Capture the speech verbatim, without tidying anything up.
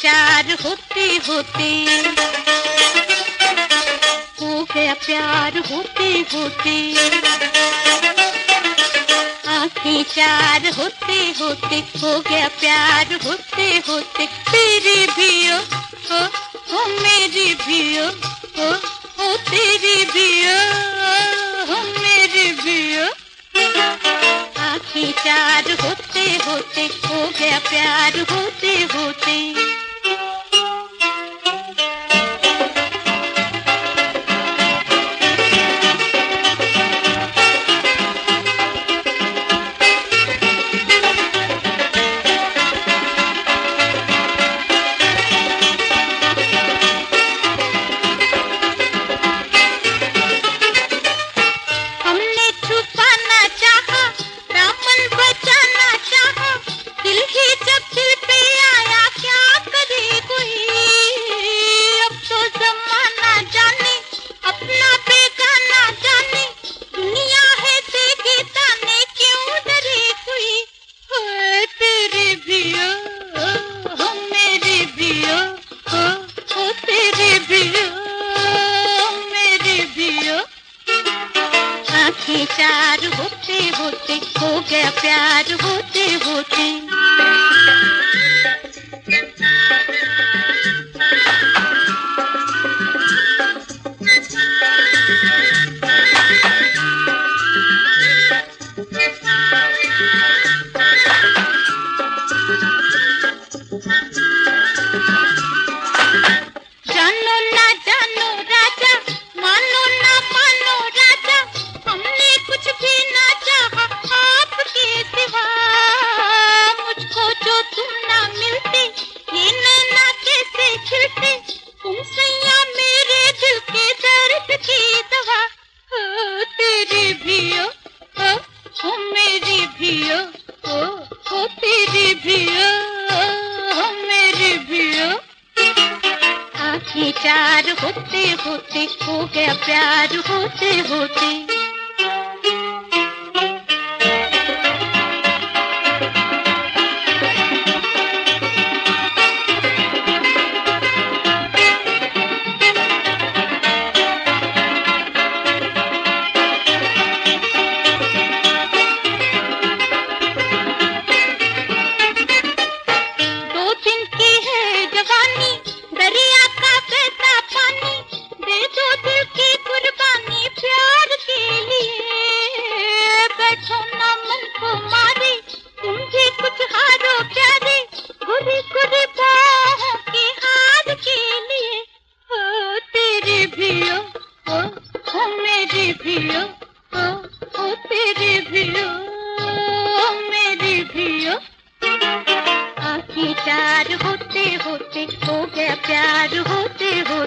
चार होते होते हो गया प्यार होते होते, आँखें चार होते होते हो गया प्यार होते होते। तेरी भी ओ ओ, ओ मेरी भी ओ ओ, ओ तेरी भी ओ ओ मेरी भी ओ, आँखें चार होते होते हो गया प्यार होते होते। आँखें चार होते होते हो गया प्यार होते होते। जानो ना जानो राजा, मानो ना मानो राजा, हमने कुछ भी ना चाहा आपके सिवा। मुझको जो तुम ना मिलते, ये नैना कैसे खिलते, तुम सैया मेरे दिल के दर्द की दवा। ओ तेरी भी ओ ओ, ओ मेरी भी ओ ओ, ओ तेरी भी ओ ओ मेरी भी ओ, आँखें चार होते होते हो गया प्यार होते होते। दो दिन की है जवानी, दरिया का बहता पानी, दे दो दिल की कुर्बानी प्यार के लिए। बैठो ना मन को मारे, तुम भी कुछ हारो प्यारे, गुरी गुरी बाहों के हार के लिए। ओ तेरी भी ओ ओ, ओ मेरी भी ओ ओ, ओ तेरी भी ओ ओ मेरी भी ओ, आँखें चार होते होते हो गया प्यार होते होते।